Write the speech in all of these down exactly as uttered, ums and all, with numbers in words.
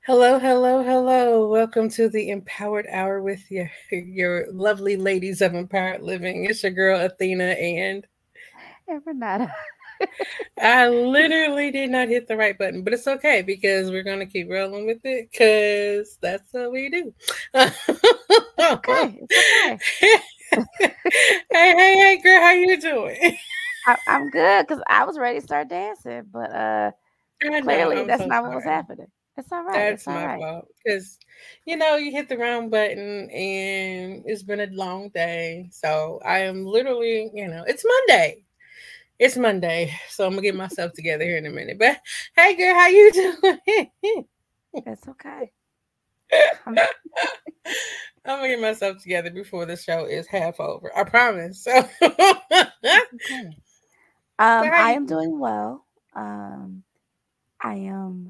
Hello, hello, hello. Welcome to the Empowered Hour with your your lovely ladies of empowered living. It's your girl Athena, and And Renata. I literally did not hit the right button, but it's okay because we're gonna keep rolling with it because that's what we do. It's okay. It's okay. Hey, hey, hey, girl, how you doing? I, I'm good because I was ready to start dancing, but uh, I know. clearly I'm that's so not what was sorry. happening. It's all right. It's That's all my right. fault because you know you hit the wrong button and it's been a long day. So I am literally, you know, it's Monday. It's Monday, so I'm gonna get myself together here in a minute. But hey, girl, how you doing? It's okay. Um, I'm gonna get myself together before the show is half over. I promise. So, it's okay. so Um, how I you am doing? doing well. Um, I am.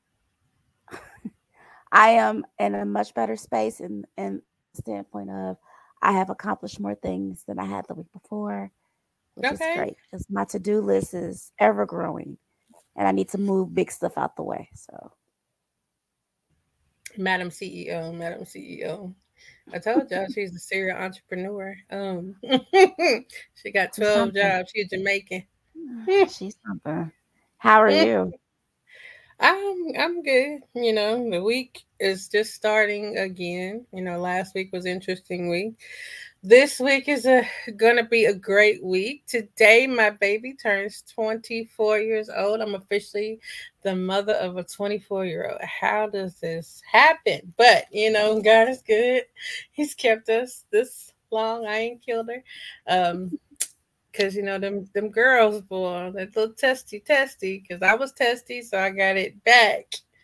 I am in a much better space in in the standpoint of I have accomplished more things than I had the week before, which is Okay, great because my to do list is ever growing, and I need to move big stuff out the way. So Madam C E O, Madam C E O. I told y'all she's a serial entrepreneur. Um, she got she's twelve something. jobs. She's Jamaican. She's something. How are you? I'm I'm good. You know, the week is just starting again. You know, last week was interesting week. This week is a gonna be a great week. Today, my baby turns twenty-four years old. I'm officially the mother of a twenty-four year old. How does this happen? But you know, God is good. He's kept us this long. I ain't killed her. Um, Cause you know them them girls, boy, that little testy testy. Cause I was testy, so I got it back.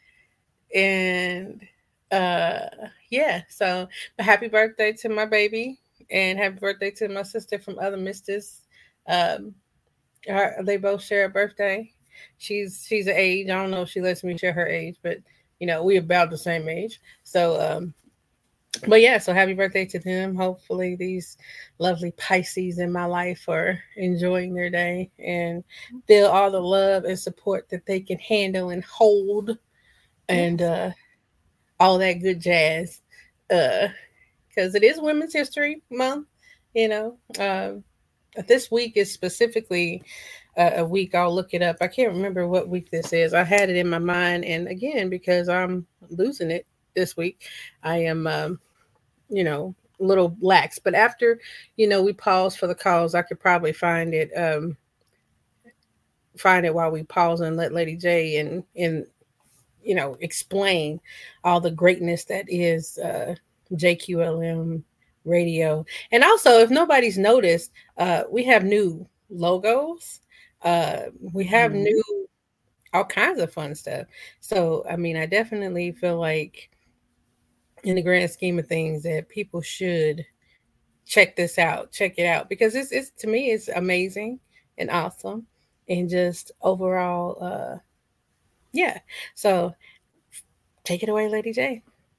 And uh, yeah, so but happy birthday to my baby, and happy birthday to my sister from other misters. Um, her, they both share a birthday. She's she's an age. I don't know if she lets me share her age, but you know we about the same age. So um, but yeah, so happy birthday to them. Hopefully, these lovely Pisces in my life are enjoying their day and feel all the love and support that they can handle and hold, and Yes. uh, all that good jazz. Uh, because it is Women's History Month, you know. Um, this week is specifically a, a week. I'll look it up. I can't remember what week this is. I had it in my mind, and again, because I'm losing it this week, I am. Um, you know, a little lax. But after, you know, we pause for the calls, I could probably find it, um, find it while we pause and let Lady J and and you know explain all the greatness that is uh, J Q L M radio. And also, if nobody's noticed, uh, we have new logos. Uh, we have Hmm. new all kinds of fun stuff. So, I mean, I definitely feel like, in the grand scheme of things, that people should check this out. Check it out because it's it's to me it's amazing and awesome and just overall uh yeah. So take it away, Lady J.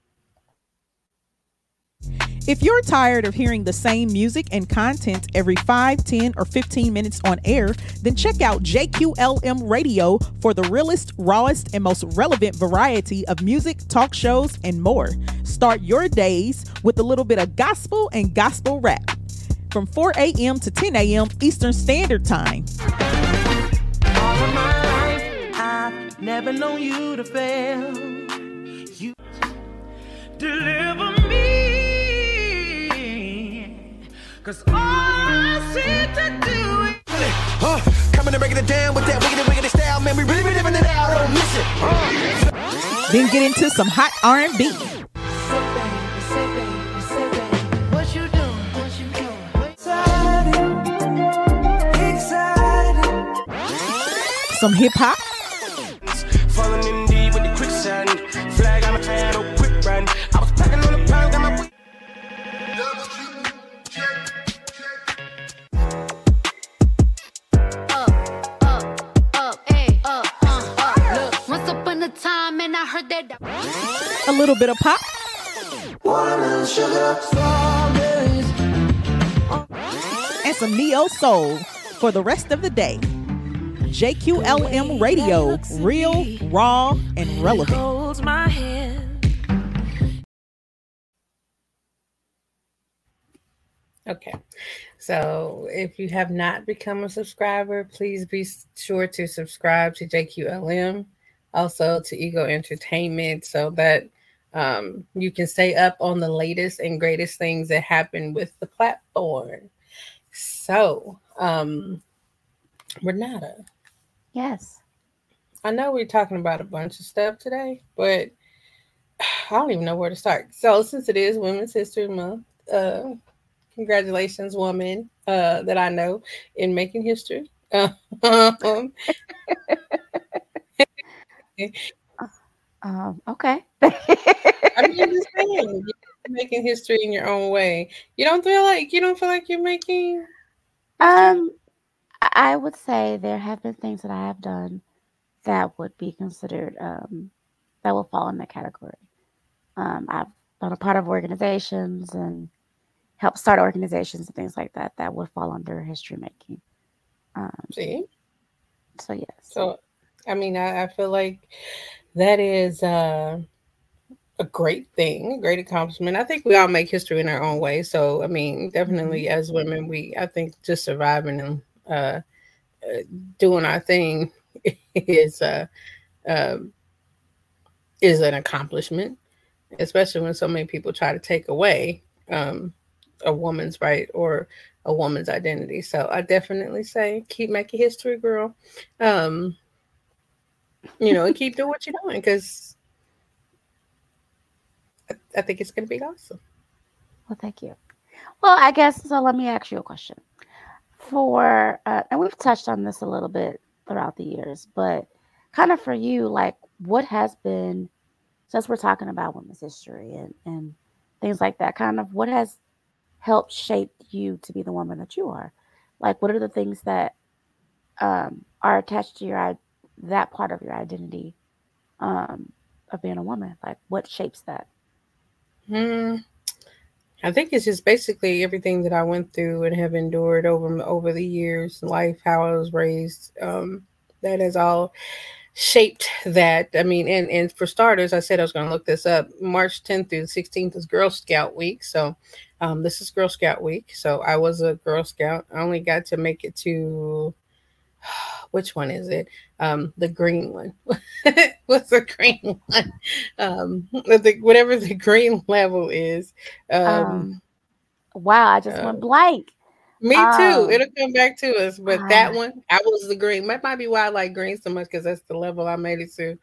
If you're tired of hearing the same music and content every five, ten, or fifteen minutes on air, then check out J Q L M Radio for the realest, rawest, and most relevant variety of music, talk shows, and more. Start your days with a little bit of gospel and gospel rap from four a.m. to ten a.m. Eastern Standard Time. All of my life, I've never known you to fail. You deliver me, cause all I seem to do is huh, coming and breaking it down with that wiggity wiggity style, man, we really be living it out, don't miss it. Huh. Then get into some hot R and B. Some hip hop. Falling in deep with the quicksand. Flag on the hand, no quick run. I was packing on the pound, got my Up, up, up, hey, up, uh, up. Look, once upon a time, and I heard that. A little bit of pop. watermelon sugar, strawberries. And some neo soul for the rest of the day. J Q L M Radio, real, raw, and relevant. Holds my hand. Okay. So if you have not become a subscriber, please be sure to subscribe to J Q L M, also to Ego Entertainment, so that um, you can stay up on the latest and greatest things that happen with the platform. So, um, Renata, Yes. I know we're talking about a bunch of stuff today, but I don't even know where to start. So, since it is Women's History Month, uh, congratulations, woman uh, that I know in making history. Um, Um, okay. I mean, I'm just saying, you're making history in your own way. You don't feel like you don't feel like you're making history. um, I I would say there have been things that I have done that would be considered um that will fall in that category. Um, I've been a part of organizations and helped start organizations and things like that that would fall under history making. Um, See, so yes. so I mean, I, I feel like that is uh, a great thing, a great accomplishment. I think we all make history in our own way. So, I mean, Hmm. definitely as women, we I think just surviving and uh, uh, doing our thing is uh, uh, is an accomplishment, especially when so many people try to take away um, a woman's right or a woman's identity. So I definitely say keep making history, girl. Um, you know, and keep doing what you're doing because I, I think it's going to be awesome. Well, thank you. Well, I guess so. Let me ask you a question. For uh, and we've touched on this a little bit throughout the years, but kind of for you, like what has been since we're talking about women's history and and things like that, kind of what has helped shape you to be the woman that you are? Like, what are the things that um, are attached to your i- that part of your identity um, of being a woman? Like, what shapes that? Hmm. I think it's just basically everything that I went through and have endured over over the years, life, how I was raised. Um, that has all shaped that. I mean, and and for starters, I said I was going to look this up. March tenth through the sixteenth is Girl Scout Week, so um, this is Girl Scout Week. So I was a Girl Scout. I only got to make it to which one is it? Um, the green one. What's the green one? Um, the, whatever the green level is. Um, Um, wow, I just uh, went blank. Me too. Um, It'll come back to us. But that ah, one, I was the green. That might be why I like green so much because that's the level I made it to.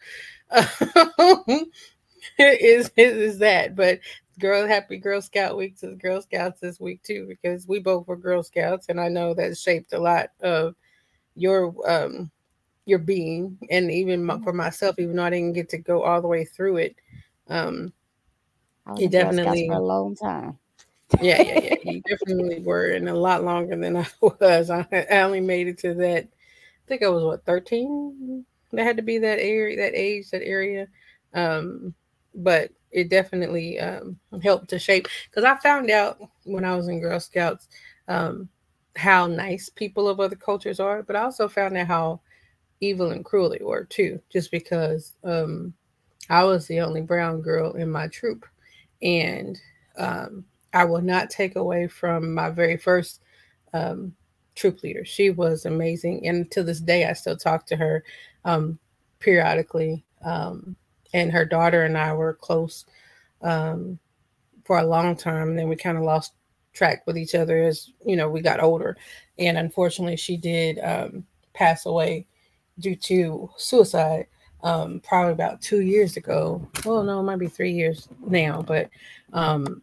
is, is is that? But Girl Happy Girl Scout Week is Girl Scouts this week too because we both were Girl Scouts, and I know that shaped a lot of your um your being, and even my, yeah, for myself, even though I didn't get to go all the way through it, um, I was it in Girl Scouts for a definitely long time. yeah, yeah, yeah. You definitely were, and a lot longer than I was. I, I only made it to that. I think I was what thirteen. That had to be that area, that age, that area. Um, but it definitely um, helped to shape because I found out when I was in Girl Scouts um, how nice people of other cultures are, but I also found out how evil and cruel they were too. Just because um, I was the only brown girl in my troop, and um, I will not take away from my very first um, troop leader. She was amazing, and to this day, I still talk to her um, periodically. Um, and her daughter and I were close um, for a long time. And then we kind of lost track with each other as you know we got older, and unfortunately, she did um, pass away due to suicide. Um, probably about two years ago. Well, no, it might be three years now, but um,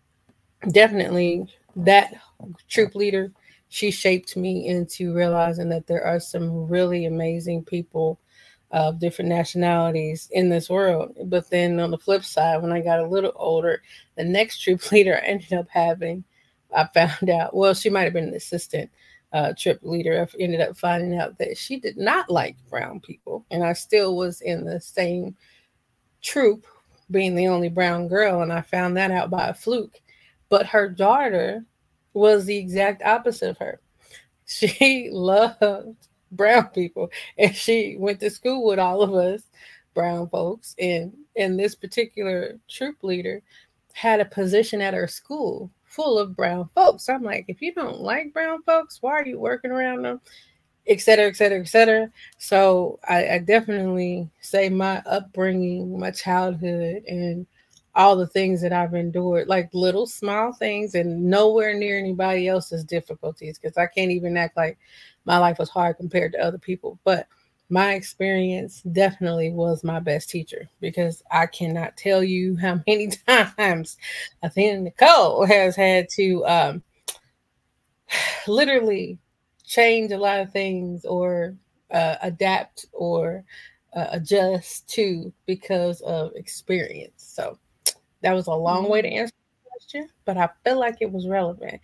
definitely that troop leader, she shaped me into realizing that there are some really amazing people of different nationalities in this world. But then on the flip side, when I got a little older, the next troop leader I ended up having, I found out, well, she might have been an assistant uh, troop leader. I ended up finding out that she did not like brown people. And I still was in the same troop, being the only brown girl, and I found that out by a fluke. But her daughter was the exact opposite of her. She loved brown people, and she went to school with all of us brown folks. And and this particular troop leader had a position at her school full of brown folks. I'm like, if you don't like brown folks, why are you working around them? Et cetera, et cetera, et cetera. So I, I definitely say my upbringing, my childhood, and all the things that I've endured, like little small things, and nowhere near anybody else's difficulties, because I can't even act like my life was hard compared to other people. But my experience definitely was my best teacher, because I cannot tell you how many times I think Nicole has had to um, literally change a lot of things, or uh, adapt, or uh, adjust to, because of experience. So that was a long way to Mm. answer the question, but I feel like it was relevant.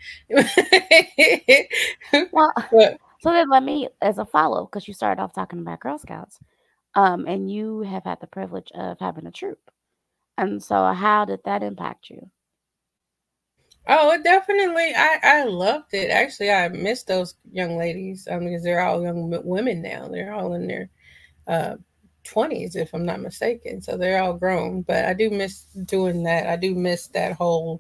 Well, But so then let me, as a follow, because you started off talking about Girl Scouts, um, and you have had the privilege of having a troop. And so, how did that impact you? oh, it definitely, I I loved it. Actually, I miss those young ladies, um, because they're all young w- women now. They're all in their uh, twenties, if I'm not mistaken. So they're all grown. But I do miss doing that. I do miss that whole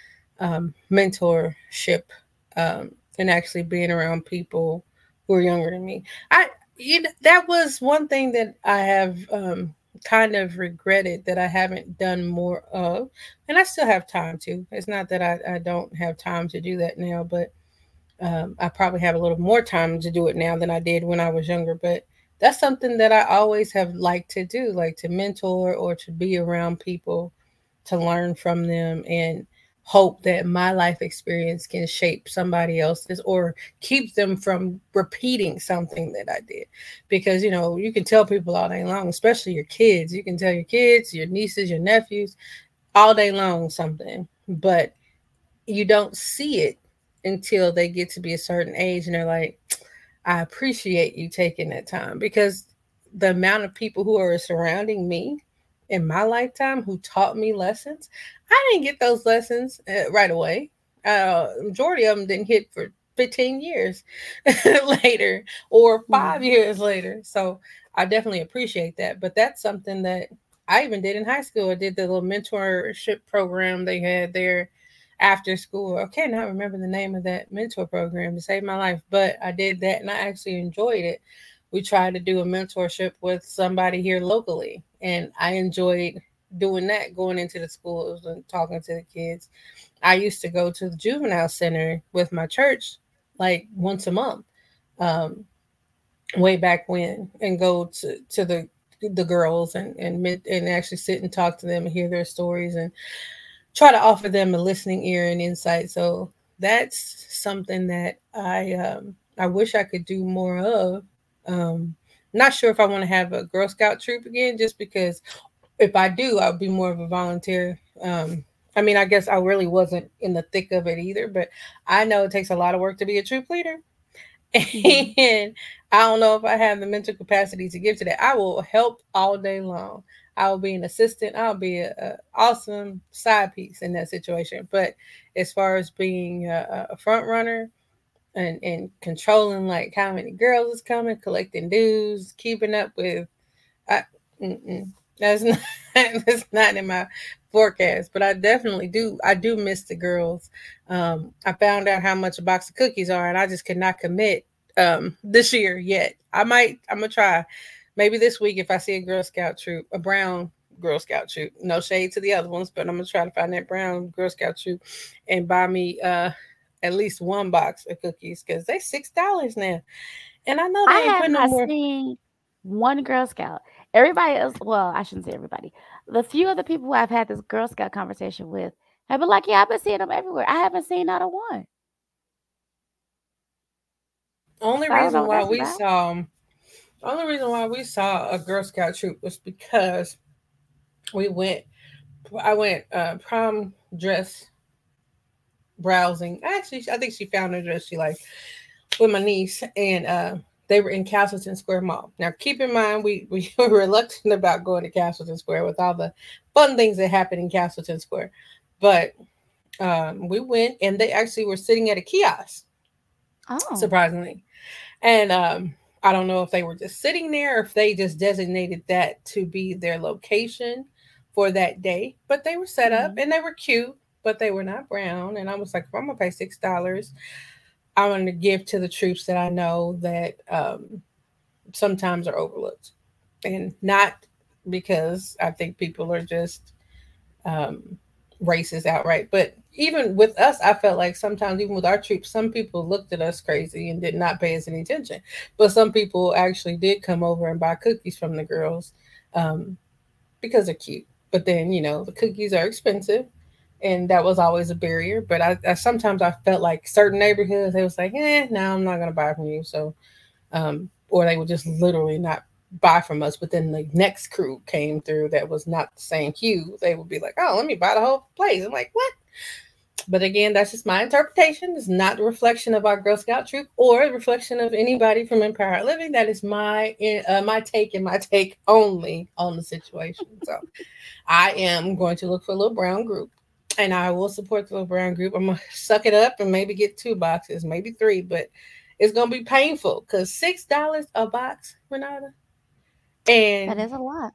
um, mentorship, um, and actually being around people who are younger than me. I you know, that was one thing that I have um, kind of regretted that I haven't done more of, and I still have time to. It's not that I, I don't have time to do that now, but um, I probably have a little more time to do it now than I did when I was younger. But that's something that I always have liked to do, like to mentor or to be around people, to learn from them, and hope that my life experience can shape somebody else's, or keep them from repeating something that I did. Because, you know, you can tell people all day long, especially your kids. You can tell your kids, your nieces, your nephews all day long something, but you don't see it until they get to be a certain age, and they're like, I appreciate you taking that time, because the amount of people who are surrounding me in my lifetime who taught me lessons, I didn't get those lessons uh, right away. Uh, majority of them didn't hit for fifteen years later, or five Mm. years later. So I definitely appreciate that. But that's something that I even did in high school. I did the little mentorship program they had there after school. I cannot remember the name of that mentor program to save my life, but I did that and I actually enjoyed it. We tried to do a mentorship with somebody here locally, and I enjoyed doing that, going into the schools and talking to the kids. I used to go to the juvenile center with my church like once a month, um, way back when, and go to, to the the girls, and and and actually sit and talk to them and hear their stories, and try to offer them a listening ear and insight. So that's something that I um, I wish I could do more of. Um, not sure if I want to have a Girl Scout troop again, just because if I do, I'll be more of a volunteer. Um, I mean, I guess I really wasn't in the thick of it either, but I know it takes a lot of work to be a troop leader. Hmm. And I don't know if I have the mental capacity to give to that. I will help all day long. I will be an assistant. I'll be a, awesome side piece in that situation. But as far as being a, a front runner, and, and controlling like how many girls is coming, collecting dues, keeping up with, I, mm-mm, that's not that's not in my forecast. But I definitely do. I do miss the girls. Um, I found out how much a box of cookies are, and I just could not commit um, this year yet. I might. I'm gonna try. Maybe this week if I see a Girl Scout troop, a brown Girl Scout troop. No shade to the other ones, but I'm gonna try to find that brown Girl Scout troop and buy me uh, at least one box of cookies, because they six dollars now, and I know I they ain't have putting no not more. seen one Girl Scout. Everybody else, well, I shouldn't say everybody. The few other people who I've had this Girl Scout conversation with have been like, yeah, I've been seeing them everywhere. I haven't seen not a one. Only So I don't know reason what why that's we about. saw 'em Only reason why we saw a Girl Scout troop was because we went. I went uh, prom dress browsing. Actually, I think she found a dress she liked with my niece, and uh, they were in Castleton Square Mall. Now, keep in mind, we we were reluctant about going to Castleton Square with all the fun things that happen in Castleton Square, but um, we went, and they actually were sitting at a kiosk, Oh. surprisingly. And um, I don't know if they were just sitting there, or if they just designated that to be their location for that day. But they were set up Hmm. and they were cute. but they were not brown. And I was like, if I'm gonna pay six dollars, I'm gonna give to the troops that I know that um, sometimes are overlooked, and not because I think people are just um, racist outright. But even with us, I felt like sometimes, even with our troops, some people looked at us crazy and did not pay us any attention. But some people actually did come over and buy cookies from the girls um, because they're cute. But then, you know, the cookies are expensive. And that was always a barrier. But I, I sometimes I felt like certain neighborhoods, they was like, eh, no, I'm not going to buy from you. So, um, or they would just literally not buy from us. But then the next crew came through that was not the same hue. They would be like, oh, let me buy the whole place. I'm like, what? But again, that's just my interpretation. It's not a reflection of our Girl Scout troop or a reflection of anybody from Empire Living. That is my uh, my take and my take only on the situation. So I am going to look for a little brown group, and I will support the little brown group. I'm going to suck it up and maybe get two boxes, maybe three, but it's going to be painful because six dollars a box, Renata. And That is a lot.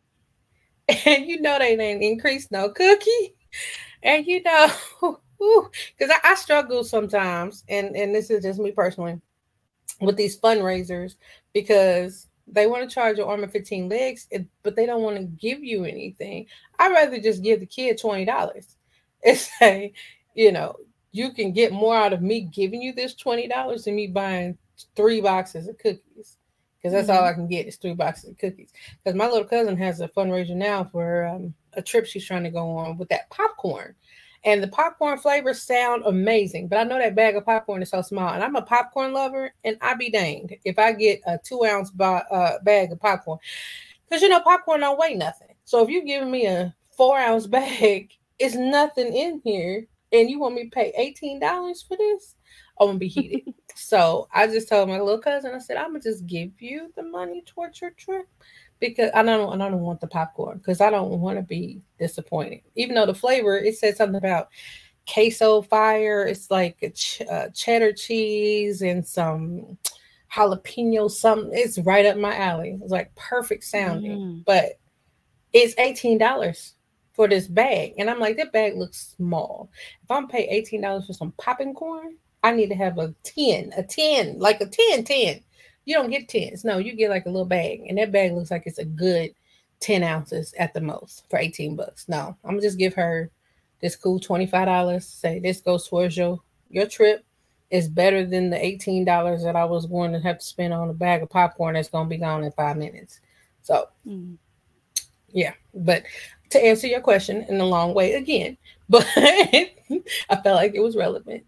And you know they didn't increase no cookie. And you know, because I, I struggle sometimes, and, and this is just me personally, with these fundraisers because they want to charge your arm and fifteen legs, but they don't want to give you anything. I'd rather just give the kid twenty dollars and say, you know, you can get more out of me giving you this twenty dollars than me buying three boxes of cookies. Because that's mm-hmm. all I can get is three boxes of cookies. Because my little cousin has a fundraiser now for um, a trip she's trying to go on with that popcorn. And the popcorn flavors sound amazing. But I know that bag of popcorn is so small. And I'm a popcorn lover. And I be danged if I get a two ounce bo- uh, bag of popcorn. Because, you know, popcorn don't weigh nothing. So if you're giving me a four ounce bag, it's nothing in here. And you want me to pay eighteen dollars for this? I'm going to be heated. So I just told my little cousin, I said, I'm going to just give you the money towards your trip because I don't, I don't want the popcorn because I don't want to be disappointed. Even though the flavor, it said something about queso fire. It's like a ch- uh, cheddar cheese and some jalapeno something. It's right up my alley. It's like perfect sounding, mm. but it's eighteen dollars for this bag. And I'm like, that bag looks small. If I'm paying eighteen dollars for some popping corn, I need to have a ten, a ten, like a ten, ten. You don't get tens. No, you get like a little bag. And that bag looks like it's a good ten ounces at the most for eighteen bucks. No, I'm going to just give her this cool twenty-five dollars. Say this goes towards your, your trip. It's better than the eighteen dollars that I was going to have to spend on a bag of popcorn that's going to be gone in five minutes. So, mm. yeah. But to answer your question in a long way again, but I felt like it was relevant.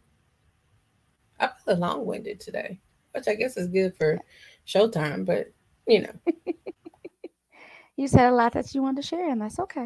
I feel long-winded today, which I guess is good for Showtime, but, you know. You said a lot that you wanted to share, and that's okay.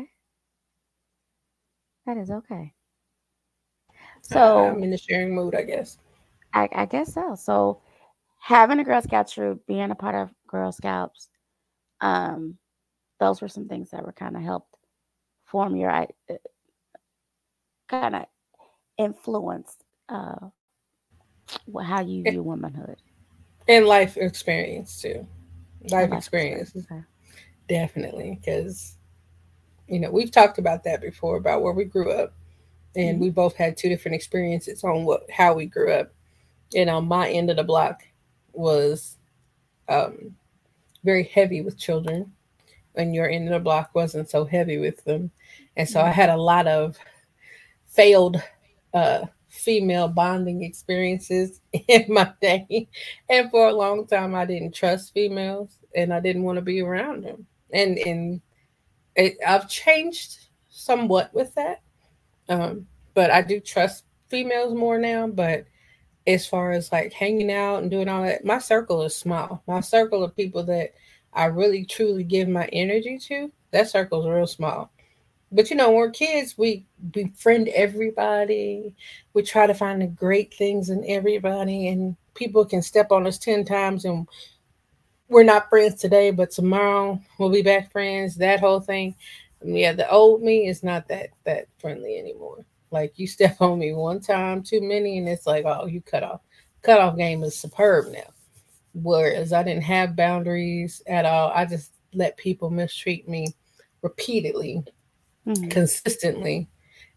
That is okay. So uh, I'm in the sharing mood, I guess. I, I guess so. So having a Girl Scout troop, being a part of Girl Scouts, um, those were some things that were kind of helped form your, uh, kind of influence uh, how you view womanhood. And life experience, too. Life, life experience. experience. Okay. Definitely. Because, you know, we've talked about that before, about where we grew up. And mm-hmm. we both had two different experiences on what how we grew up. And on my end of the block was um, very heavy with children. And your end of the block wasn't so heavy with them. And so mm-hmm. I had a lot of failed uh female bonding experiences in my day, and for a long time I didn't trust females and I didn't want to be around them, and and it, I've changed somewhat with that, um but I do trust females more now. But as far as like hanging out and doing all that, my circle is small. My circle of people that I really truly give my energy to, that circle is real small. But, you know, when we're kids, we befriend everybody. We try to find the great things in everybody. And people can step on us ten times and we're not friends today, but tomorrow we'll be back friends. That whole thing. And yeah, the old me is not that that friendly anymore. Like, you step on me one time too many and it's like, oh, you cut off. Cutoff game is superb now. Whereas I didn't have boundaries at all. I just let people mistreat me repeatedly. Mm-hmm. consistently,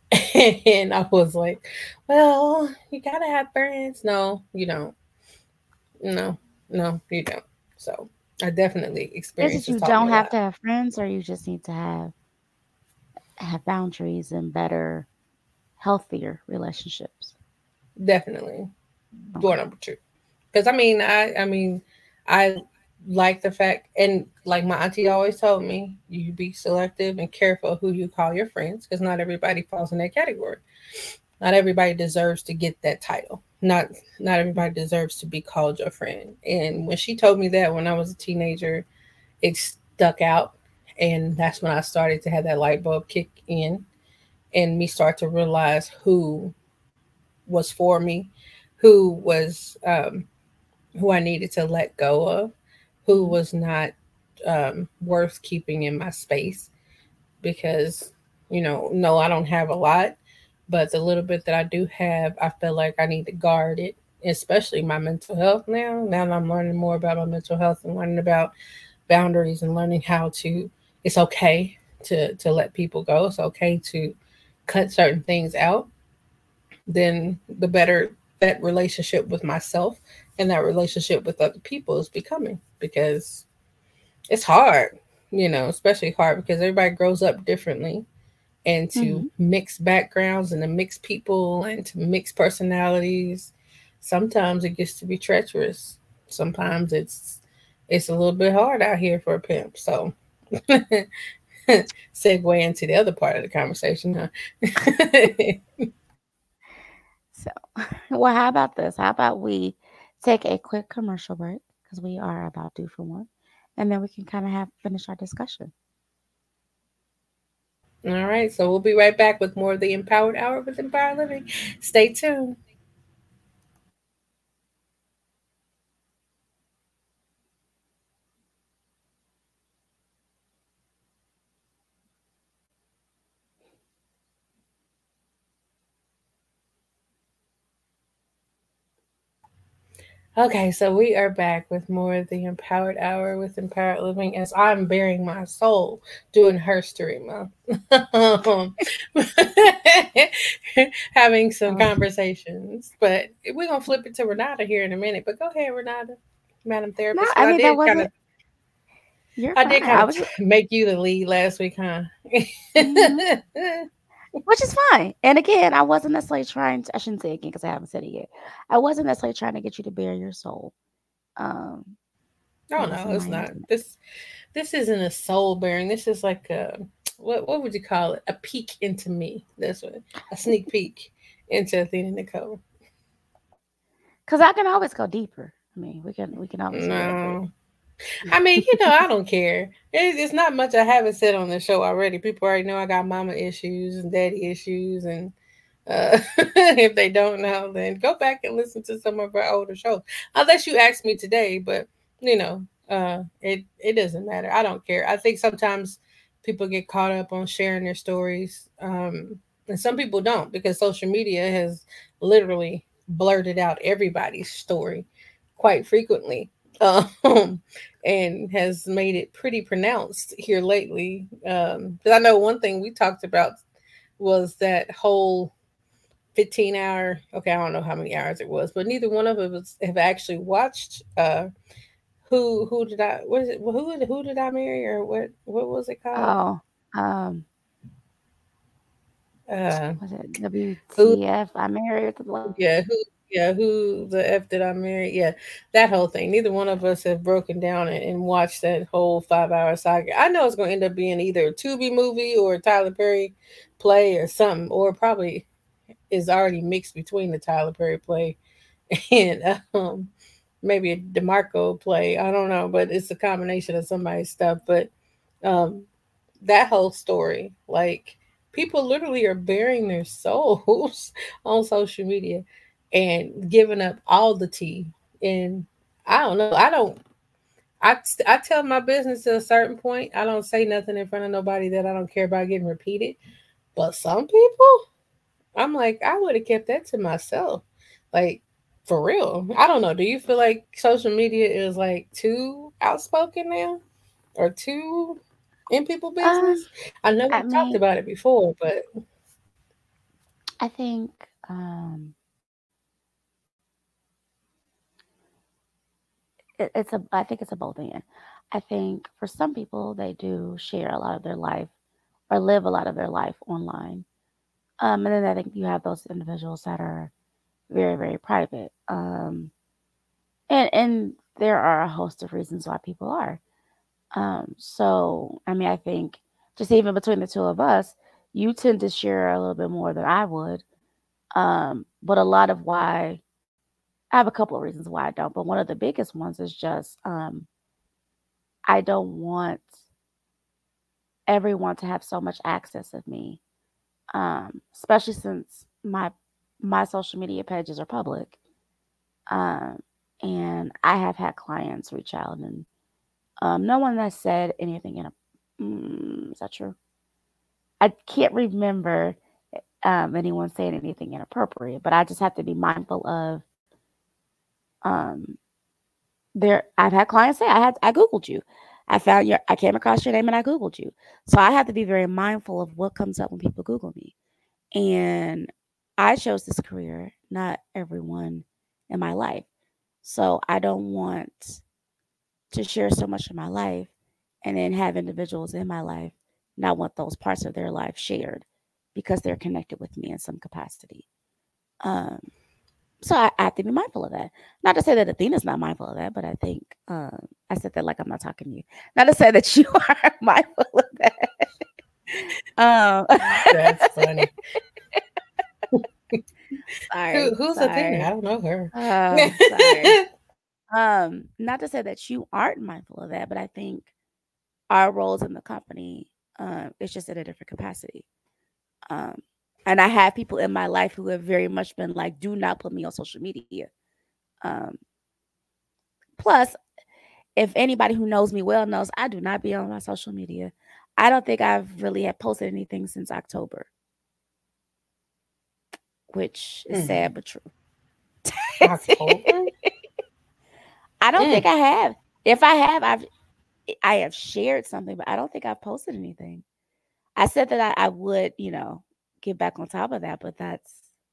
And I was like, well, you gotta have friends. No, you don't. No, no, you don't. So I definitely Is it experiences you taught me don't a have lot. to have friends, or you just need to have have boundaries and better, healthier relationships? Definitely. Door Okay. number two. Because I mean, I I mean, I like the fact, and like my auntie always told me, you be selective and careful who you call your friends, because not everybody falls in that category. Not everybody deserves to get that title. Not not everybody deserves to be called your friend. And when she told me that when I was a teenager, it stuck out, and that's when I started to have that light bulb kick in, and me start to realize who was for me, who was um, who I needed to let go of, who Hmm. was not um, worth keeping in my space. Because, you know, no, I don't have a lot, but the little bit that I do have, I feel like I need to guard it, especially my mental health now. Now that I'm learning more about my mental health and learning about boundaries and learning how to, it's okay to, to let people go. It's okay to cut certain things out. Then the better that relationship with myself and that relationship with other people is becoming, because it's hard, you know, especially hard because everybody grows up differently, and to Hmm. mix backgrounds and to mix people and to mix personalities, sometimes it gets to be treacherous. Sometimes it's it's a little bit hard out here for a pimp. So segue into the other part of the conversation, huh? So, well, how about this? How about we take a quick commercial break because we are about due for one, and then we can kind of have finish our discussion. All right, so we'll be right back with more of the Empowered Hour with Empowered Living. Stay tuned. Okay, so we are back with more of the Empowered Hour with Empowered Living as I'm bearing my soul doing Herstory Month. Um, Having some Oh, conversations. But we're going to flip it to Renata here in a minute. But go ahead, Renata, Madam no, Therapist, I because I mean that did kind of. wasn't. You're I fine. did kind I of was just, make you the lead last week, huh? hmm which is fine. And again, I wasn't necessarily trying to. I shouldn't say again because I haven't said it yet. I wasn't necessarily trying to get you to bare your soul. Um, Oh that no, wasn't my it's not. intent. This this isn't a soul bearing. This is like a, what what would you call it? A peek into me. That's what, a sneak peek into Athena Nicole. Because I can always go deeper. I mean, we can we can always do that, but No, I mean, you know, I don't care. It's, it's not much I haven't said on the show already. People already know I got mama issues and daddy issues, and uh, if they don't know, then go back and listen to some of our older shows. Unless you ask me today, but you know, uh, it it doesn't matter. I don't care. I think sometimes people get caught up on sharing their stories, um, and some people don't, because social media has literally blurted out everybody's story quite frequently. Um, and has made it pretty pronounced here lately. Um, 'cause I know one thing we talked about was that whole fifteen hour, okay, I don't know how many hours it was, but neither one of us have actually watched uh who who did I what is it who who did I marry, or what what was it called? oh, um, Uh was it who W T F? I married the love. yeah, who yeah, who the F did I marry? Yeah, that whole thing. Neither one of us have broken down and, and watched that whole five hour saga. I know it's gonna end up being either a Tubi movie or a Tyler Perry play or something, or probably is already mixed between the Tyler Perry play and um, maybe a DeMarco play. I don't know, but it's a combination of somebody's stuff. But um, that whole story, like, people literally are bearing their souls on social media and giving up all the tea. And I don't know. I don't. I, I tell my business to a certain point. I don't say nothing in front of nobody that I don't care about getting repeated. But some people, I'm like, I would have kept that to myself. Like, for real. I don't know. Do you feel like social media is like too outspoken now, or too in people Um, business? I know we I talked mean, about it before, but I think um, it, it's a. I think it's a both end. I think for some people they do share a lot of their life or live a lot of their life online. Um, and then I think you have those individuals that are very, very private. Um, and and there are a host of reasons why people are. Um, so I mean, I think just even between the two of us, you tend to share a little bit more than I would. Um, but a lot of why I have a couple of reasons why I don't, but one of the biggest ones is just um, I don't want everyone to have so much access of me, um, especially since my my social media pages are public. Um, and I have had clients reach out, and um, no one has said anything in a. Mm, is that true? I can't remember um, anyone saying anything inappropriate, but I just have to be mindful of um, there. I've had clients say I had I googled you, I found your, I came across your name and I googled you, so I have to be very mindful of what comes up when people Google me. And I chose this career, not everyone in my life, so I don't want to share so much of my life and then have individuals in my life not want those parts of their life shared because they're connected with me in some capacity. Um, so I, I have to be mindful of that. Not to say that Athena's not mindful of that, but I think um, I said that like I'm not talking to you. Not to say that you are mindful of that. Um, That's funny. sorry, Who who's Athena? I sorry. don't know her. Um, sorry. Um, not to say that you aren't mindful of that, but I think our roles in the company um, is just in a different capacity. Um, and I have people in my life who have very much been like, do not put me on social media. Um, plus, if anybody who knows me well knows, I do not be on my social media. I don't think I've really had posted anything since October, which is sad Mm, but true. October? I don't think Mm. I have. If I have, I've I have shared something, but I don't think I've posted anything. I said that I, I would, you know, get back on top of that, but that's,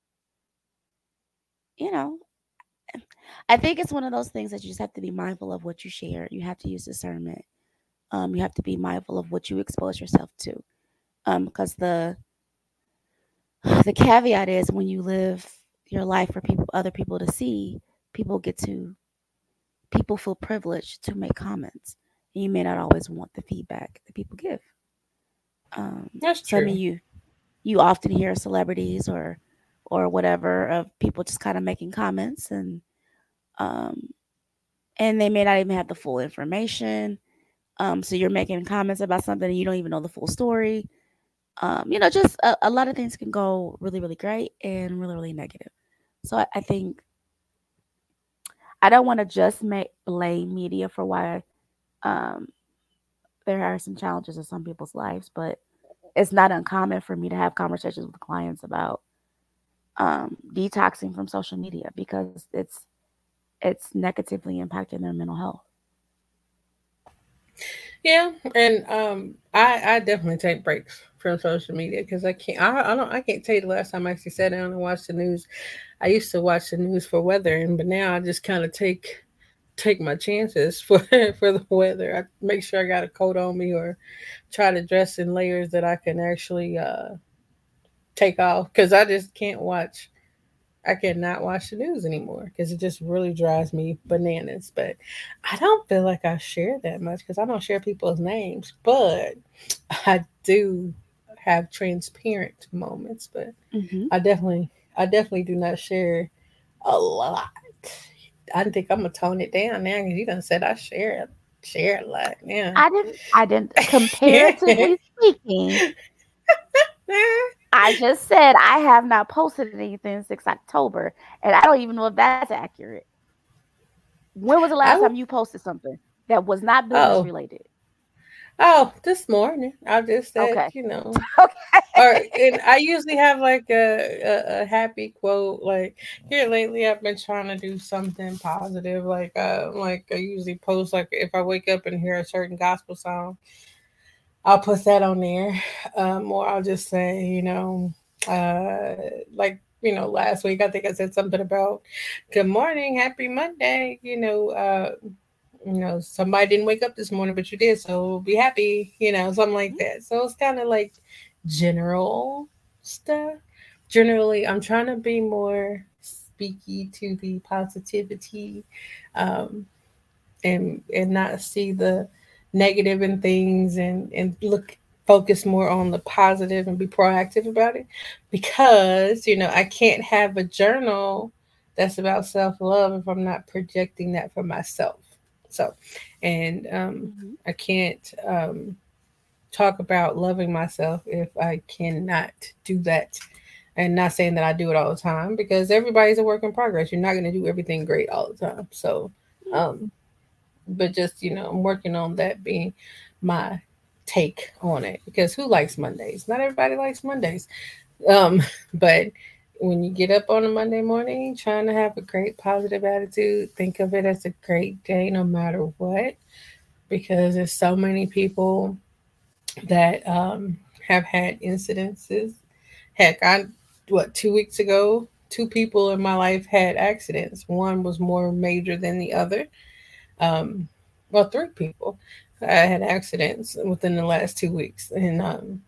you know, I think it's one of those things that you just have to be mindful of what you share. You have to use discernment. Um, you have to be mindful of what you expose yourself to. Um, because the the caveat is when you live your life for people, other people to see, people get to people feel privileged to make comments, and you may not always want the feedback that people give. Um, That's so I mean, true. you you often hear celebrities or or whatever of people just kind of making comments and um and they may not even have the full information. Um, so you're making comments about something and you don't even know the full story. Um, you know, just a, a lot of things can go really, really great and really, really negative. So I, I think I don't want to just make blame media for why um, there are some challenges in some people's lives, but it's not uncommon for me to have conversations with clients about um, detoxing from social media because it's it's negatively impacting their mental health. Yeah, and um, I I definitely take breaks from social media because I can't. I, I don't. I can't tell you the last time I actually sat down and watched the news. I used to watch the news for weather, and but now I just kind of take take my chances for for the weather. I make sure I got a coat on me or try to dress in layers that I can actually uh, take off because I just can't watch. I cannot watch the news anymore because it just really drives me bananas. But I don't feel like I share that much because I don't share people's names, but I do have transparent moments. But Hmm. I definitely, I definitely do not share a lot. I think I'm gonna tone it down now because you done said I share share a lot now. I didn't. I didn't. Comparatively speaking, I just said I have not posted anything since October, and I don't even know if that's accurate. When was the last I time would. you posted something that was not business Oh, related? oh, this morning I just said, Okay. you know, or Okay. and I usually have like a, a, a happy quote. Like here lately, I've been trying to do something positive. Like uh, like I usually post like if I wake up and hear a certain gospel song, I'll put that on there. Um, or I'll just say, you know. Uh, like, you know, last week I think I said something about good morning, happy Monday. You know, uh, you know, somebody didn't wake up this morning, but you did, so be happy. You know, something like that. So it's kind of like general stuff. Generally, I'm trying to be more speaky to the positivity, um, and and not see the negative in things, and and look focus more on the positive and be proactive about it, because you know I can't have a journal that's about self-love if I'm not projecting that for myself. So, and um Mhm. I can't um talk about loving myself if I cannot do that. And not saying that I do it all the time, because everybody's a work in progress. You're not going to do everything great all the time. So um but just you know I'm working on that being my take on it, because who likes Mondays? Not everybody likes Mondays. um but when you get up on a Monday morning trying to have a great positive attitude, think of it as a great day no matter what, because there's so many people that um have had incidences. Heck, I what two weeks ago two people in my life had accidents. One was more major than the other. um, well, three people I had accidents within the last two weeks, and um,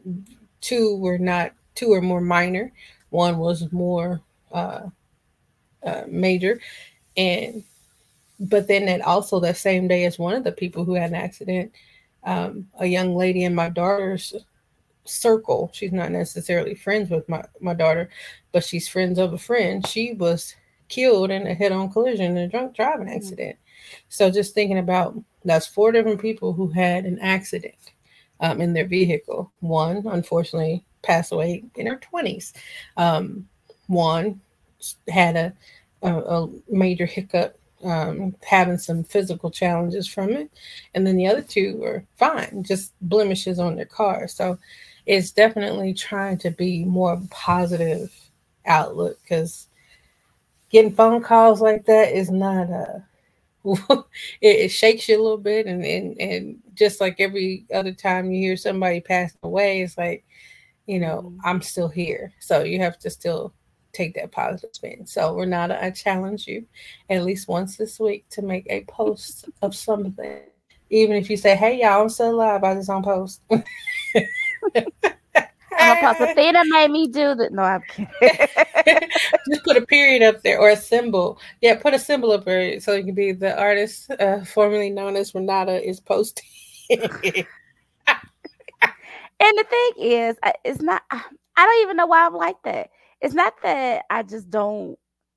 two were not, two were more minor. One was more uh, uh, major, and but then that also that same day as one of the people who had an accident, um, a young lady in my daughter's circle. She's not necessarily friends with my my daughter, but she's friends of a friend. She was killed in a head-on collision in a drunk driving Mhm. accident. So just thinking about, that's four different people who had an accident um, in their vehicle. One unfortunately passed away in her twenties. Um, one had a, a, a major hiccup, um, having some physical challenges from it, and then the other two were fine, just blemishes on their car. So it's definitely trying to be more positive outlook, because getting phone calls like that is not a it, it shakes you a little bit, and, and and just like every other time you hear somebody passing away, it's like, you know Mhm. I'm still here, so you have to still take that positive spin. So Renata, I challenge you at least once this week to make a post of something, even if you say, hey y'all, I'm still alive, I just don't post. I'm a post. Athena made me do that. No, I'm kidding. Just put a period up there, or a symbol. Yeah, put a symbol up there so you can be the artist, uh, formerly known as Renata, is posting. And the thing is, I- it's not. I I don't even know why I'm like that. It's not that I just don't.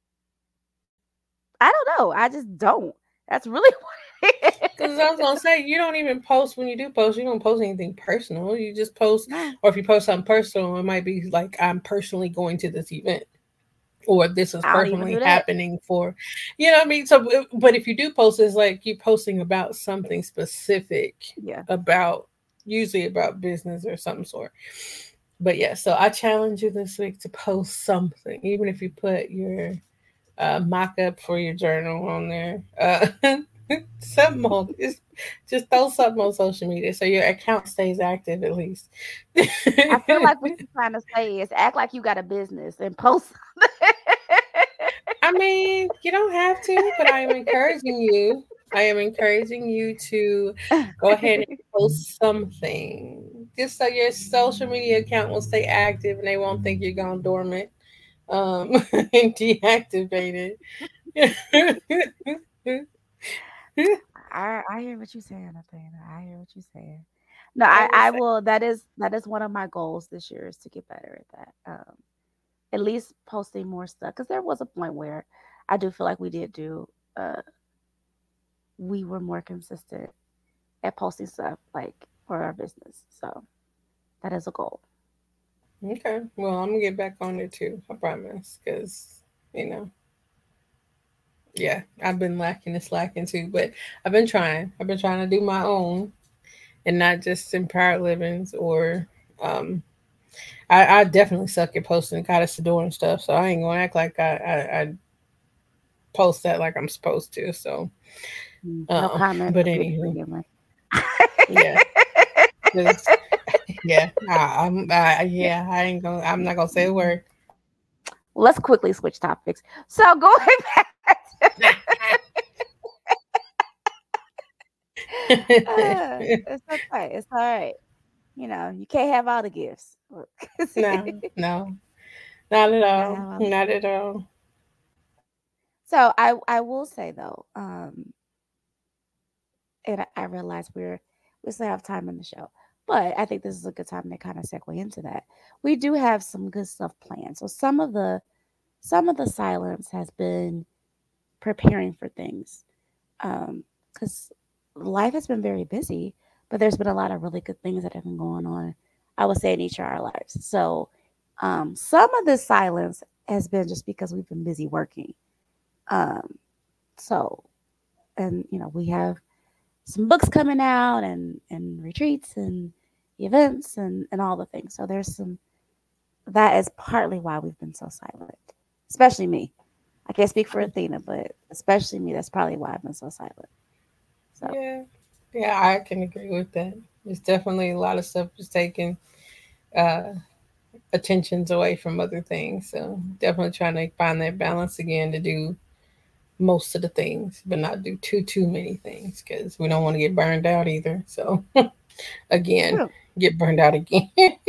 I don't know. I just don't. That's really what it Because I was is. gonna say, you don't even post when you do post. You don't post anything personal. You just post, No, or if you post something personal, it might be like, I'm personally going to this event, or this is I don't even personally do that. happening for, you know what I mean. So, uh, but if you do post, it's like you posting about something specific, Yeah. about usually about business or some sort. But yeah, so I challenge you this week to post something, even if you put your uh, mock up for your journal on there. Uh, something on just, just throw something on social media so your account stays active at least. I feel like what you're trying to say is act like you got a business and post something. I mean, you don't have to, but I am encouraging you. I am encouraging you to go ahead and post something, just so your social media account will stay active and they won't think you're gone dormant, um, and deactivated. I I hear what you're saying, Athena. I hear what you're saying. No, I I was I saying, will. That is that is one of my goals this year is to get better at that. Um, at least posting more stuff because there was a point where I do feel like we did do. Uh, we were more consistent at posting stuff like for our business. So that is a goal. okay, well, I'm gonna get back on it too. I promise, because you know, yeah, I've been lacking and slacking too, but I've been trying. I've been trying to do my own and not just Empowered Livings or um I, I definitely suck at posting Goddess Adore and stuff, so I ain't gonna act like I, I, I post that like I'm supposed to. So Mm, no uh comment but for me to anywho, begin with. yeah. 'Cause Yeah, I, I'm. I, yeah, I ain't gonna. I'm not gonna say a word. Let's quickly switch topics. So going back, uh, it's okay. It's all right. You know, you can't have all the gifts. No, no, not at Cannot all. have all the Not at all. So I I will say though, um, and I, I realize we're we still have time in the show, but I think this is a good time to kind of segue into that. We do have some good stuff planned. So some of the some of the silence has been preparing for things, um, because life has been very busy, but there's been a lot of really good things that have been going on. I would say in each of our lives. So um, some of the silence has been just because we've been busy working. Um, so and you know we have some books coming out and and retreats and events and and all the things. So there's some that is partly why we've been so silent, especially me. I can't speak for Athena, but especially me. That's probably why I've been so silent. So Yeah, yeah, I can agree with that. There's definitely a lot of stuff just taking uh, attentions away from other things. So definitely trying to find that balance again to do most of the things, but not do too too many things because we don't want to get burned out either. So again, true. get burned out again.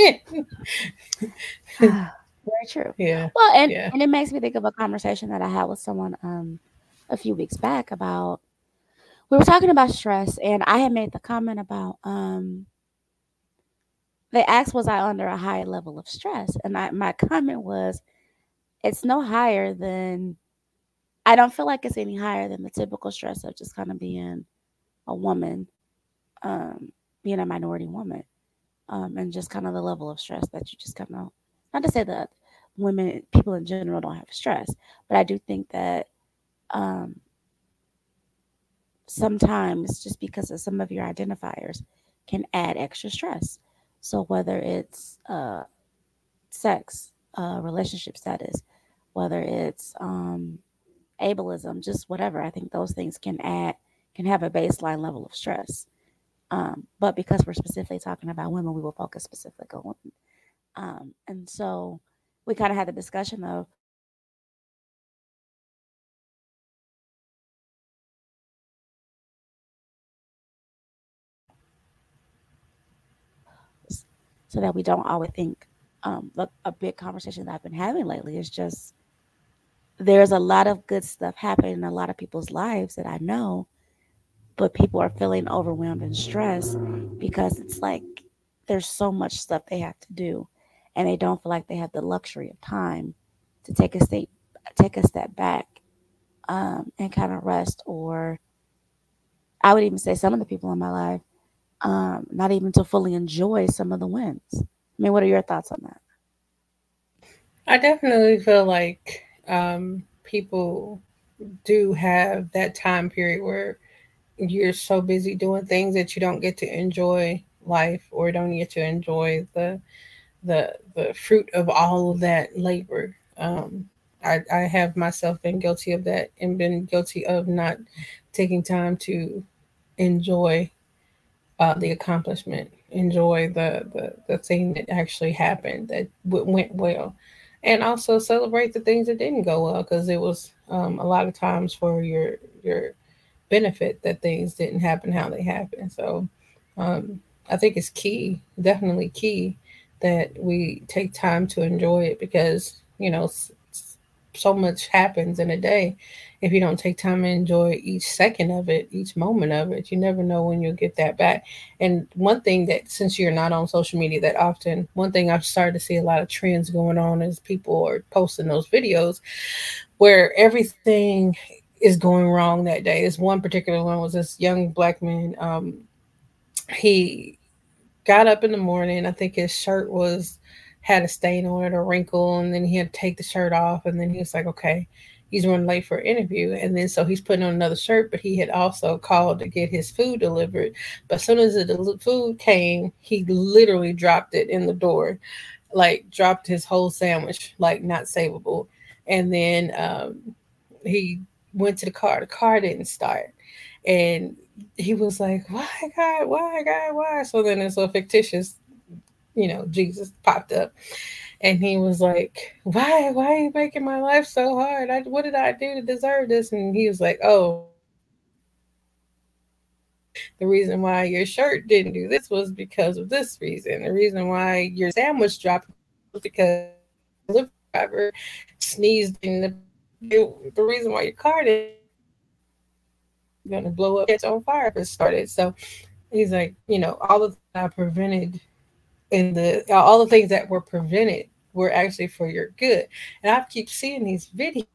Very true. Yeah, Well, and yeah. and it makes me think of a conversation that I had with someone um a few weeks back about we were talking about stress, and I had made the comment about um they asked was I under a high level of stress, and I, my comment was it's no higher than I don't feel like it's any higher than the typical stress of just kind of being a woman, um, being a minority woman, um, and just kind of the level of stress that you just kind of not to say that women people in general don't have stress, but I do think that um, sometimes just because of some of your identifiers can add extra stress. So whether it's uh, sex, uh, relationship status, whether it's um, ableism, just whatever. I think those things can add can have a baseline level of stress. Um, but because we're specifically talking about women, we will focus specifically on women. Um, and so we kind of had the discussion of so that we don't always think um, a, a big conversation that I've been having lately is just there's a lot of good stuff happening in a lot of people's lives that I know, but people are feeling overwhelmed and stressed because it's like there's so much stuff they have to do and they don't feel like they have the luxury of time to take a step take a step back um, and kind of rest or I would even say some of the people in my life um, not even to fully enjoy some of the wins. I mean, what are your thoughts on that? I definitely feel like um, people do have that time period where you're so busy doing things that you don't get to enjoy life or don't get to enjoy the the the fruit of all of that labor. Um, I, I have myself been guilty of that and been guilty of not taking time to enjoy uh, the accomplishment, enjoy the, the the thing that actually happened that w- went well, and also celebrate the things that didn't go well because it was um, a lot of times for your your benefit that things didn't happen how they happened. So um, I think it's key, definitely key, that we take time to enjoy it because you know s- s- so much happens in a day. If you don't take time to enjoy each second of it, each moment of it, you never know when you'll get that back. And one thing that, since you're not on social media that often, one thing I've started to see a lot of trends going on is people are posting those videos where everything is going wrong that day. This one particular one was this young black man. Um, he got up in the morning. I think his shirt was had a stain on it, a wrinkle, and then he had to take the shirt off. And then he was like, okay, he's running late for an interview. And then so he's putting on another shirt, but he had also called to get his food delivered. But as soon as the del- food came, he literally dropped it in the door, like dropped his whole sandwich, like not savable. And then um, he went to the car. The car didn't start. And he was like, why, God? Why, God? Why? So then it's a fictitious you know, Jesus popped up, and he was like, "Why, why are you making my life so hard? I, what did I do to deserve this?" And he was like, "Oh, the reason why your shirt didn't do this was because of this reason. The reason why your sandwich dropped was because the delivery driver sneezed in the. The reason why your car didn't gonna blow up, catch on fire if it started." So he's like, you know, all the things I prevented in the all the things that were prevented were actually for your good. And I keep seeing these videos.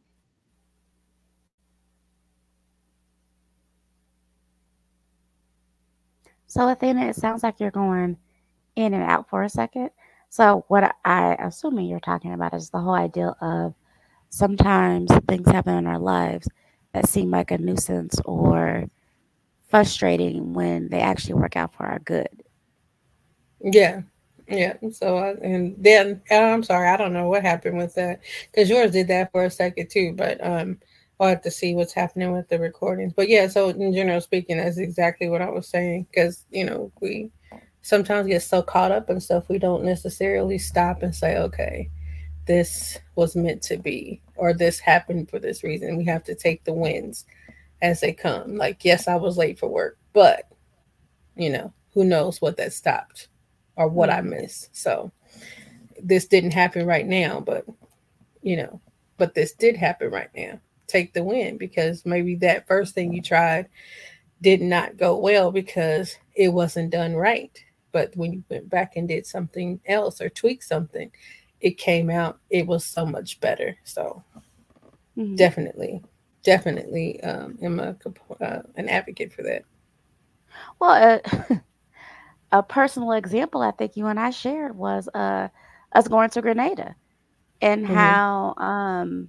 So, Athena, it sounds like you're going in and out for a second. So, what I, I assuming you're talking about is the whole idea of sometimes things happen in our lives that seem like a nuisance or frustrating when they actually work out for our good. Yeah. Yeah. So I, and then uh, I'm sorry, I don't know what happened with that because yours did that for a second too. But um, I'll have to see what's happening with the recordings. But yeah, so in general speaking, that's exactly what I was saying because you know we sometimes get so caught up in stuff we don't necessarily stop and say, okay, this was meant to be, or this happened for this reason. We have to take the wins as they come. Like, yes, I was late for work, but you know, who knows what that stopped or what I Mm. missed. So this didn't happen right now, but you know, but this did happen right now. Take the win because maybe that first thing you tried did not go well because it wasn't done right. But when you went back and did something else or tweaked something, it came out, it was so much better. So Hmm. definitely, definitely um, am a, uh, an advocate for that. Well, uh, a personal example I think you and I shared was uh, us going to Grenada and Hmm. how um,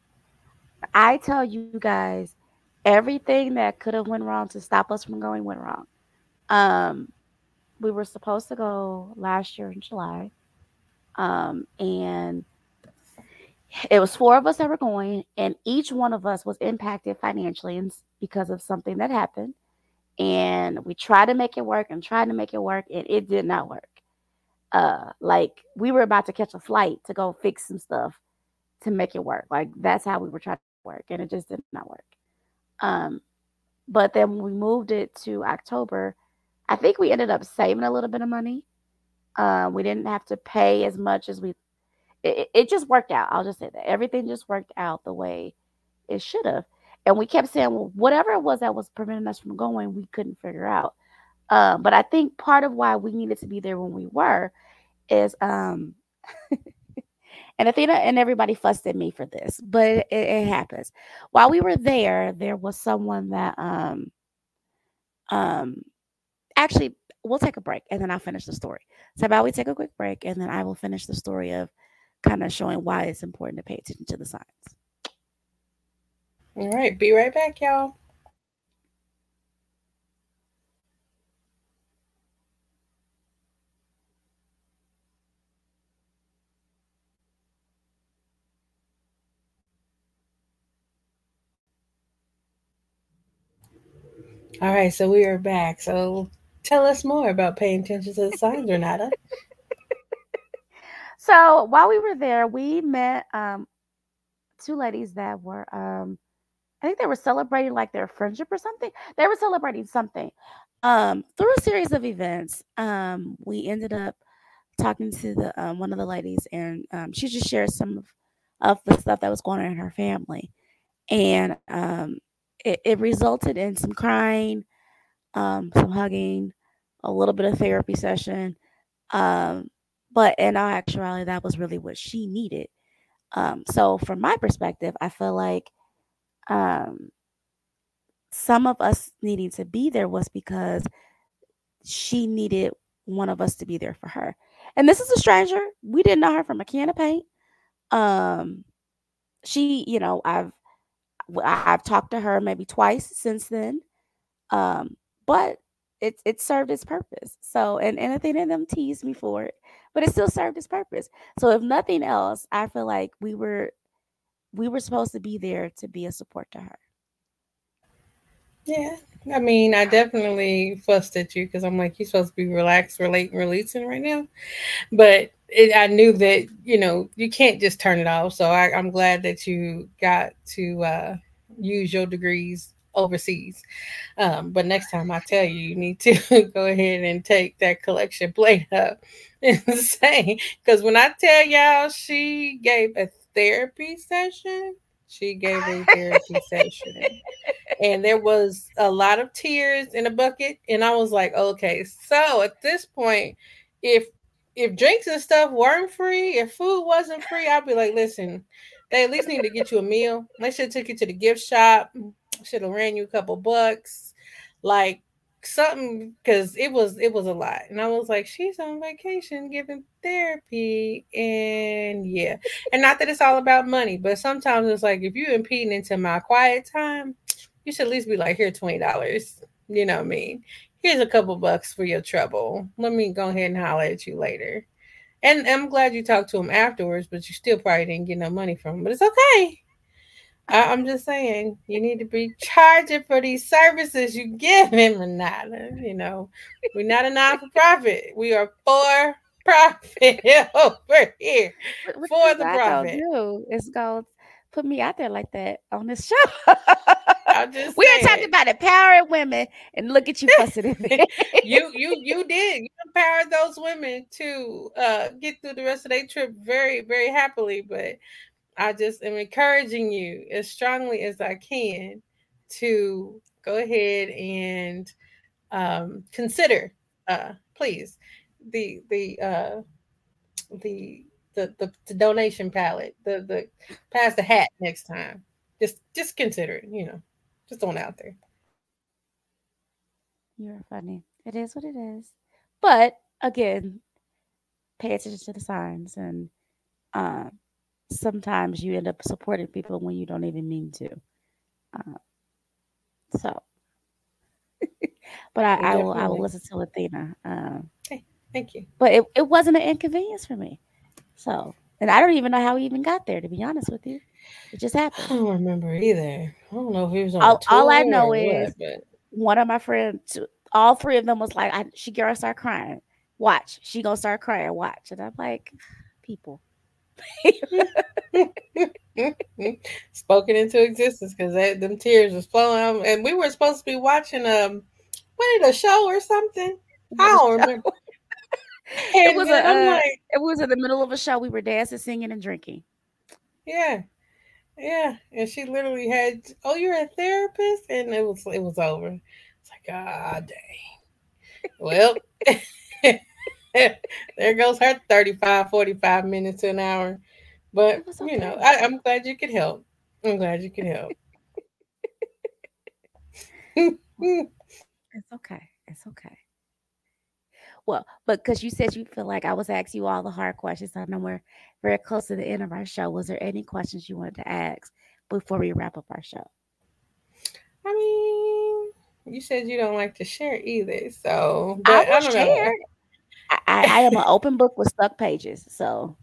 I tell you guys everything that could have went wrong to stop us from going went wrong. Um, we were supposed to go last year in July, um, and it was four of us that were going, and each one of us was impacted financially and because of something that happened. And we tried to make it work and tried to make it work, and it did not work. Uh, like we were about to catch a flight to go fix some stuff to make it work. Like that's how we were trying to make it work, and it just did not work. Um, but then when we moved it to October, I think we ended up saving a little bit of money. Uh, we didn't have to pay as much as we. It, it just worked out. I'll just say that everything just worked out the way it should have. And we kept saying, well, whatever it was that was preventing us from going, we couldn't figure out. Um, but I think part of why we needed to be there when we were is, um, and Athena and everybody fussed at me for this, but it, it happens. While we were there, there was someone that, um, um, actually, we'll take a break and then I'll finish the story. So, about we take a quick break and then I will finish the story of kind of showing why it's important to pay attention to the signs. All right, be right back, y'all. All right, so we are back. So tell us more about paying attention to the signs, Renata. So, while we were there, we met um, two ladies that were um, I think they were celebrating like their friendship or something. They were celebrating something. Um, through a series of events, um, we ended up talking to the um, one of the ladies, and um, she just shared some of, of the stuff that was going on in her family, and um, it, it resulted in some crying, um, some hugging, a little bit of therapy session. Um, but in all actuality, that was really what she needed. Um, so, from my perspective, I feel like um, some of us needing to be there was because she needed one of us to be there for her. And this is a stranger. We didn't know her from a can of paint. Um, she, you know, I've I've talked to her maybe twice since then. Um, but it it served its purpose. So and and I think them teased me for it, but it still served its purpose. So if nothing else, I feel like we were we were supposed to be there to be a support to her. Yeah, I mean, I definitely fussed at you because I'm like, you're supposed to be relaxed, relating, releasing right now. But it, I knew that you know you can't just turn it off. So I, I'm glad that you got to uh, use your degrees overseas. Um, but next time I tell you, you need to go ahead and take that collection plate up and say, because when I tell y'all she gave a therapy session, she gave a therapy session and there was a lot of tears in a bucket and I was like, okay, so at this point, if if drinks and stuff weren't free, if food wasn't free, I'd be like, listen, they at least need to get you a meal. They should have took you to the gift shop, should have ran you a couple bucks, like something, because it was it was a lot. And I was like, she's on vacation giving therapy, and yeah, and not that it's all about money, but sometimes it's like if you're impeding into my quiet time, you should at least be like, here, twenty dollars. You know what I mean? Here's a couple bucks for your trouble. Let me go ahead and holler at you later. And I'm glad you talked to him afterwards, but you still probably didn't get no money from him. But it's okay. I, I'm just saying, you need to be charging for these services you give him or not. You know, we're not a non for profit. We are for profit over here. What, what For you the not gonna profit. do is go put me out there like that on this show. I'm just We are talking saying. about empowering women, and look at you fussing in there. you you you did. You empowered those women to uh get through the rest of their trip very, very happily. But I just am encouraging you as strongly as I can to go ahead and um consider uh please the the uh the the the, the donation palette, the the pass the hat next time. Just just consider it, you know. Just throwing it out there. You're funny. It is what it is. But again, pay attention to the signs, and uh, sometimes you end up supporting people when you don't even mean to. Uh, so, but I, I will I will Definitely. listen to Athena. Uh, Hey, thank you. but it, it wasn't an inconvenience for me. So, and I don't even know how we even got there. To be honest with you, it just I happened. don't remember either. I don't know if he was on a All all I tour know or what, is but one of my friends, all three of them was like, I, "She gonna start crying. Watch, she gonna start crying. Watch." And I'm like, people. spoken into existence because them tears was flowing. Um, and we were supposed to be watching um, what a show or something. What I a don't show. remember. It And was a then I'm uh, like, it was in the middle of a show. We were dancing, singing, and drinking. yeah, yeah. And she literally had, oh, you're a therapist, and it was it was over. It's like, ah, dang. Well, there goes her thirty-five, forty-five minutes to an hour. But, It was you know, okay. I, I'm glad you could help. I'm glad you could help. Well, it's okay. It's okay. Well, but because you said you feel like I was asking you all the hard questions, I know we're very close to the end of our show. Was there any questions you wanted to ask before we wrap up our show? I mean, you said you don't like to share either. So, I but will I don't know. share. I, I, I am an open book with stuck pages. So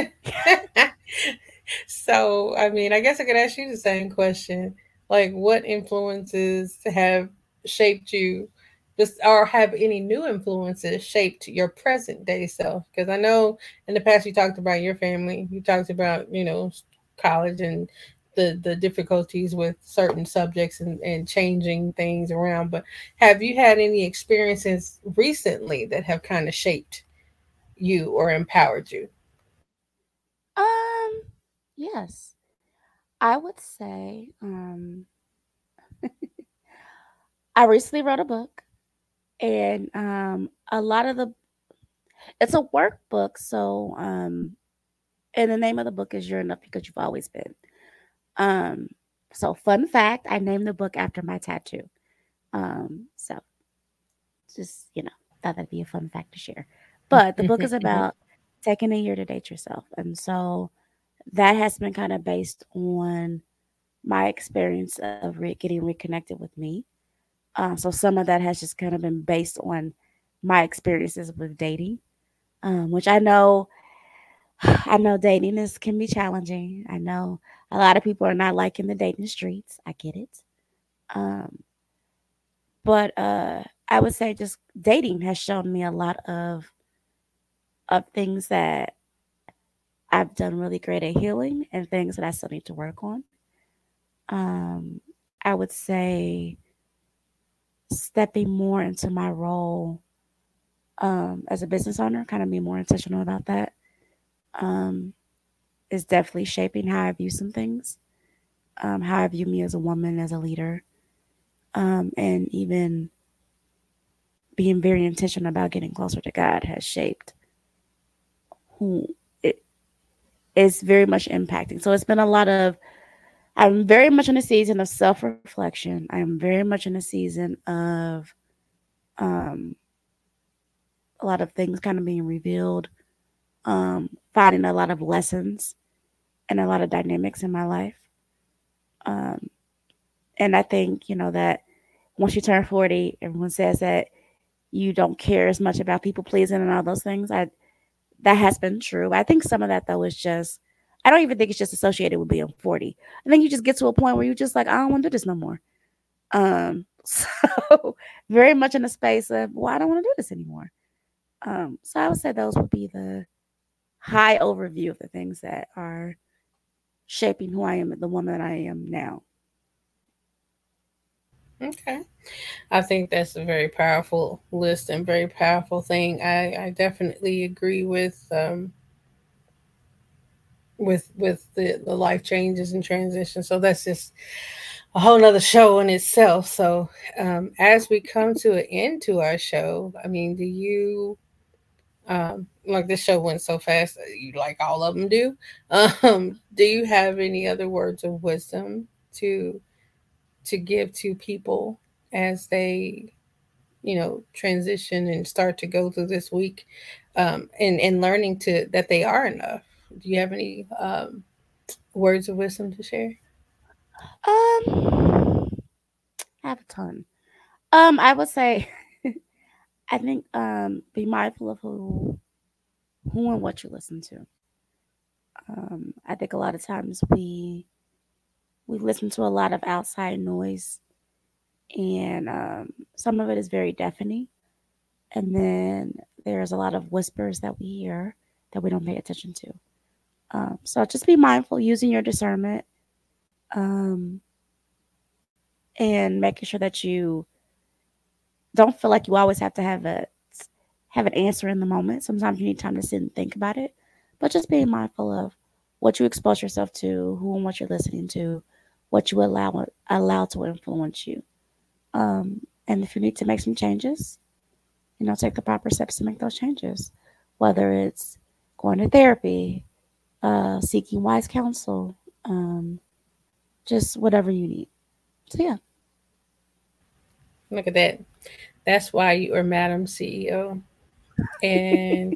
So, I mean, I guess I could ask you the same question. Like, what influences have shaped you, just or have any new influences shaped your present day self? Because I know in the past you talked about your family, you talked about, you know, college and the the difficulties with certain subjects and, and changing things around. But have you had any experiences recently that have kind of shaped you or empowered you? um yes. I would say um I recently wrote a book, and um a lot of the it's a workbook, so um and the name of the book is You're Enough Because You've Always Been. Um so fun fact, I named the book after my tattoo. Um so just, you know, thought that'd be a fun fact to share. But the book is about taking a year to date yourself. And so that has been kind of based on my experience of re- getting reconnected with me. Um, so some of that has just kind of been based on my experiences with dating, um, which I know, I know dating is can be challenging. I know a lot of people are not liking the dating streets. I get it. Um, But uh, I would say just dating has shown me a lot of of things that I've done really great at healing and things that I still need to work on. Um, I would say stepping more into my role um, as a business owner, kind of be more intentional about that, um, is definitely shaping how I view some things, um, how I view me as a woman, as a leader, um, and even being very intentional about getting closer to God has shaped who it is very much impacting. So it's been a lot of, I'm very much in a season of self reflection. I am very much in a season of um, a lot of things kind of being revealed, um, finding a lot of lessons and a lot of dynamics in my life. Um, and I think, you know, that once you turn forty, everyone says that you don't care as much about people pleasing and all those things. I That has been true. I think some of that though is just, I don't even think it's just associated with being forty. I think you just get to a point where you're just like, I don't want to do this no more. Um, so very much in the space of, well, I don't want to do this anymore. Um, so I would say those would be the high overview of the things that are shaping who I am, the woman that I am now. Okay. I think that's a very powerful list and very powerful thing. I, I definitely agree with um, with with the, the life changes and transitions. So that's just a whole nother show in itself. So um, as we come to an end to our show, I mean, do you um, like this show went so fast? You like all of them do. Um, do you have any other words of wisdom to to give to people as they you know transition and start to go through this week um, and and learning to that they are enough? Do you have any um, words of wisdom to share? Um, I have a ton. Um, I would say, I think, um, be mindful of who, who and what you listen to. Um, I think a lot of times we we listen to a lot of outside noise, and um, some of it is very deafening. And then there's a lot of whispers that we hear that we don't pay attention to. Um, so just be mindful using your discernment, um, and making sure that you don't feel like you always have to have a have an answer in the moment. Sometimes you need time to sit and think about it. But just being mindful of what you expose yourself to, who and what you're listening to, what you allow allow to influence you. Um, and if you need to make some changes, you know, take the proper steps to make those changes. Whether it's going to therapy, uh, seeking wise counsel, um, just whatever you need. So yeah. Look at that. That's why you are Madam C E O, and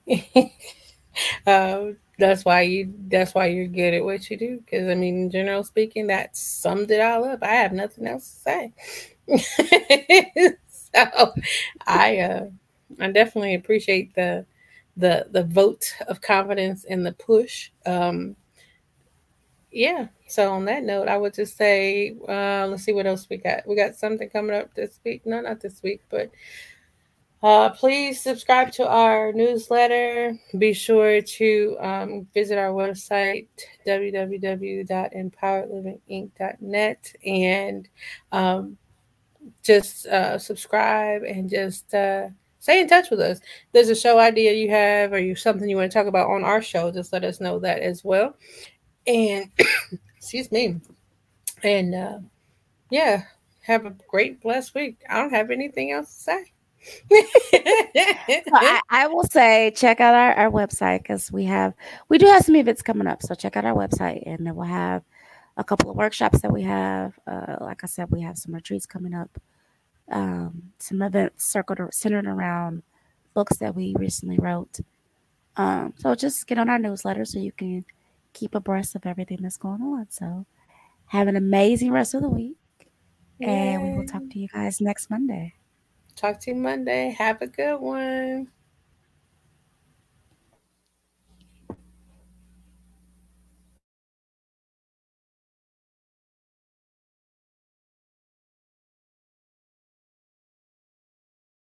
um, that's why you that's why you're good at what you do. Because I mean, in general speaking, that summed it all up. I have nothing else to say. So I uh, I definitely appreciate the the the vote of confidence and the push. Um, yeah. So on that note, I would just say, uh, let's see what else we got. We got something coming up this week. No, not this week, but uh, please subscribe to our newsletter. Be sure to um, visit our website, w w w dot empowered living inc dot net, and um, just uh, subscribe and just uh, stay in touch with us. If there's a show idea you have or you something you want to talk about on our show, just let us know that as well. And excuse me. And uh, yeah, have a great blessed week. I don't have anything else to say. So I, I will say check out our, our website because we have we do have some events coming up. So check out our website and then we'll have a couple of workshops that we have. Uh, like I said, we have some retreats coming up, um, some events circled or centered around books that we recently wrote. Um, so just get on our newsletter so you can keep abreast of everything that's going on. So have an amazing rest of the week, and we will talk Yay. to you guys next Monday. Talk to you Monday. Have a good one.